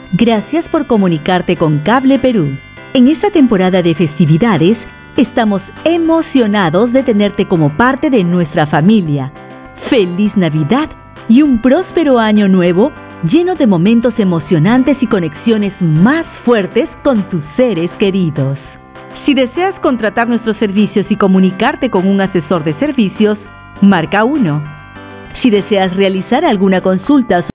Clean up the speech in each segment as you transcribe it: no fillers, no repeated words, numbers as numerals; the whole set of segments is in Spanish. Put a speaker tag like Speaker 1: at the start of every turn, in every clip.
Speaker 1: Gracias por comunicarte con Cable Perú. En esta temporada de festividades, estamos emocionados de tenerte como parte de nuestra familia. ¡Feliz Navidad y un próspero año nuevo lleno de momentos emocionantes y conexiones más fuertes con tus seres queridos! Si deseas contratar nuestros servicios y comunicarte con un asesor de servicios, marca 1. Si deseas realizar alguna consulta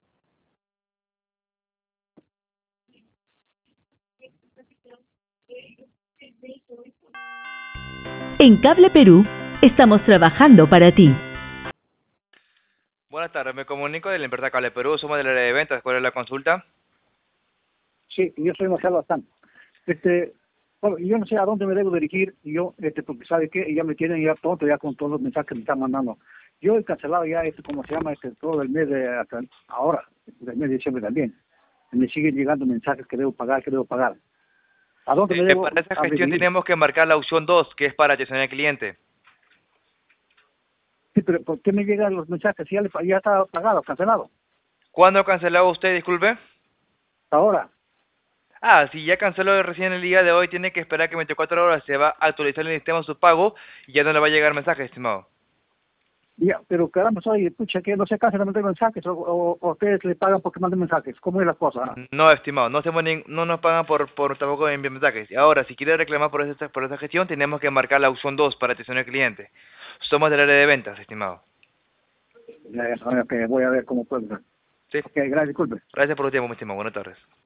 Speaker 1: en Cable Perú, estamos trabajando para ti.
Speaker 2: Buenas tardes, me comunico de la empresa Cable Perú, somos del área de ventas. ¿Cuál es la consulta?
Speaker 3: Sí, yo soy Marcelo Bazán. Bueno, yo no sé a dónde me debo dirigir, porque sabe que ya me tienen ya tonto ya con todos los mensajes que me están mandando. Yo he cancelado ya, como se llama, todo el mes hasta ahora, del mes de diciembre también. Me siguen llegando mensajes que debo pagar, ¿A dónde me debo
Speaker 2: Para esa gestión
Speaker 3: dirigir?
Speaker 2: tenemos que marcar la opción 2, que es para atención al cliente.
Speaker 3: Sí, pero ¿por qué me llegan los mensajes? Ya está pagado, cancelado.
Speaker 2: ¿Cuándo canceló usted, disculpe?
Speaker 3: Ahora.
Speaker 2: Si ya canceló recién el día de hoy, tiene que esperar que 24 horas se va a actualizar en el sistema su pago y ya no le va a llegar mensaje, estimado.
Speaker 3: Ya, pero caramba, soy, pucha, que no se cansan de mandar mensajes, o ustedes le pagan porque manden mensajes. ¿Cómo es la cosa?
Speaker 2: No, estimado, no nos pagan por tampoco enviar mensajes. Y ahora, si quiere reclamar por esa gestión, tenemos que marcar la opción 2 para atención al cliente. Somos del área de ventas, estimado.
Speaker 3: Ya, voy a ver cómo puedo.
Speaker 2: Sí.
Speaker 3: Ok, gracias, disculpe.
Speaker 2: Gracias por tu tiempo, mi estimado. Buenas tardes.